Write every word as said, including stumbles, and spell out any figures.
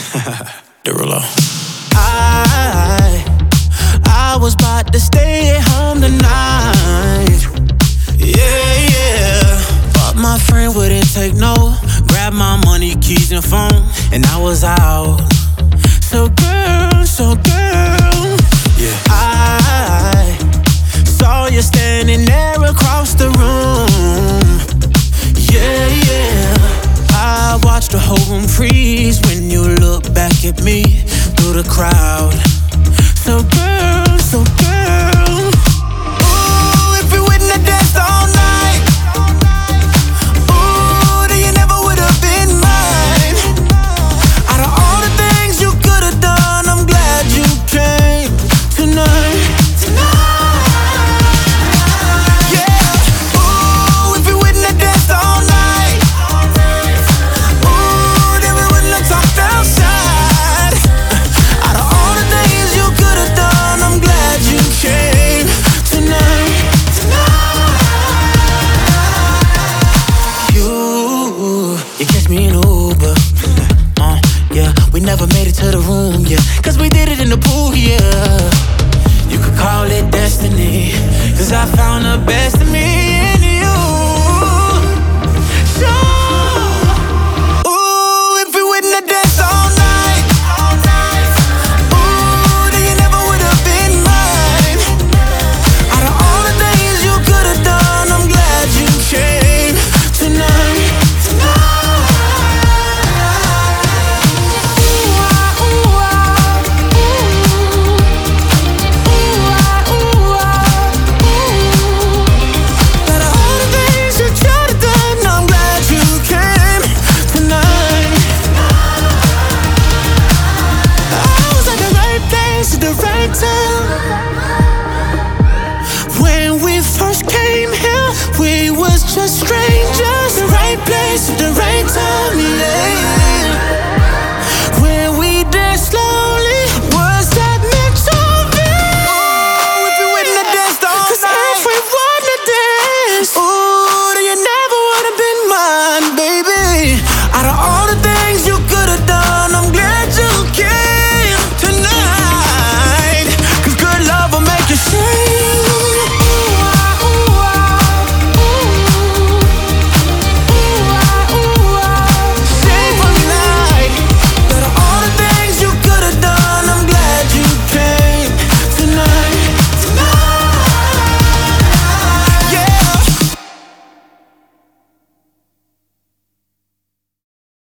Derulo. I, I was about to stay at home tonight. Yeah, yeah. But my friend wouldn't take no. Grabbed my money, keys, and phone, and I was out. So girl, so girl, yeah. I saw you standing there across the room. Yeah, yeah. I watched the whole room freeze when you look back at me through the crowd. So girl, so girl, ooh, if we wouldn't have danced all night, ooh, then you never would have been mine. Out of all the things you could have done, I'm glad you came tonight. Tonight, yeah. Ooh, if we wouldn't have danced all night, ooh, then we wouldn't have talked outside. Out of all the things you could have done, I'm glad you came tonight. Tonight, you, you catch me in Uber. Uh, yeah, we never made it to the room, yeah, cause we did it in the pool, yeah. You could call it destiny, cause I found the best